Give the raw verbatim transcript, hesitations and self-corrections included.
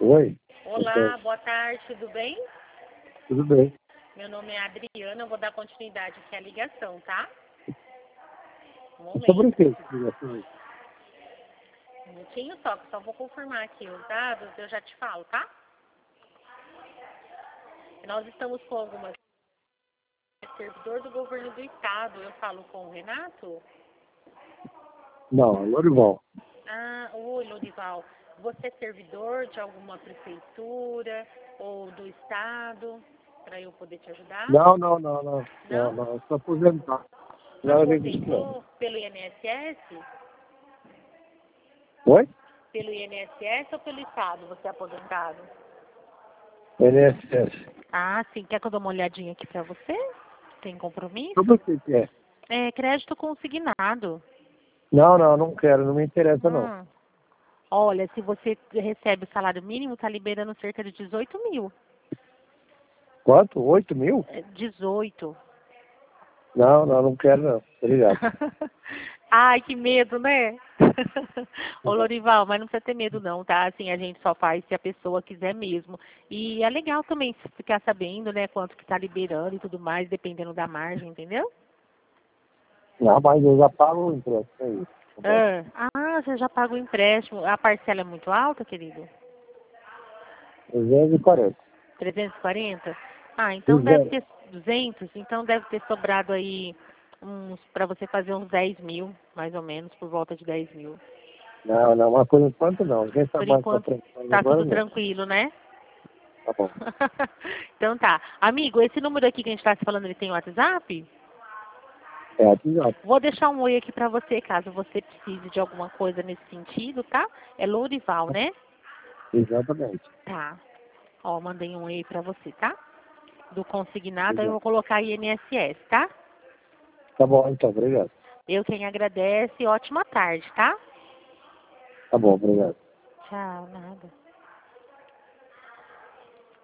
Oi. Olá, boa tarde, tudo bem? Tudo bem. Meu nome é Adriana, eu vou dar continuidade aqui à ligação, tá? Um É sobre o momento. que essa ligação aí? Um minutinho só, que só vou confirmar aqui os dados, eu já te falo, tá? Nós estamos com algumas... Servidor do governo do estado, eu falo com o Renato? Não, é Lorival. Ah, oi, Lorival. Você é servidor de alguma prefeitura ou do estado, para eu poder te ajudar? Não, não, não, não. Não, Não? não. Estou aposentado. Nada a ver com isso, não. Aposentou pelo I N S S? Oi? Pelo I N S S ou pelo estado você é aposentado? N S S. Ah, sim. Quer que eu dê uma olhadinha aqui pra você? Tem compromisso? Sobre o que que é? É crédito consignado. Não, não, não quero. Não me interessa, não. Hum. Olha, se você recebe o salário mínimo, tá liberando cerca de dezoito mil. Quanto? Oito mil? É, dezoito. Não, não, não quero, não. Obrigado. Ai, que medo, né? Ô, Lorival, mas não precisa ter medo não, tá? Assim, a gente só faz se a pessoa quiser mesmo. E é legal também ficar sabendo, né, quanto que tá liberando e tudo mais, dependendo da margem, entendeu? Não, mas eu já pago o impresso. É isso. Ah, ah, você já paga o empréstimo. A parcela é muito alta, querido? trezentos e quarenta. trezentos e quarenta? Ah, então deve duzentos. ter duzentos, então deve ter sobrado aí uns para você fazer uns dez mil, mais ou menos, por volta de dez mil. Não, não, mas por enquanto não. Quem Por sabe mais pra enquanto frente. Mas tá agora tudo não. tranquilo, né? Tá bom. Então tá. Amigo, esse número aqui que a gente tá se falando, ele tem WhatsApp? É, WhatsApp. Vou deixar um oi aqui pra você, caso você precise de alguma coisa nesse sentido, tá? É Lourival, né? Exatamente. Tá. Ó, mandei um oi pra você, tá? Do consignado, aí eu Obrigado. vou colocar I N S S, tá? Tá bom, então. Obrigado. Eu quem agradece. Ótima tarde, tá? Tá bom, obrigado. Tchau, nada.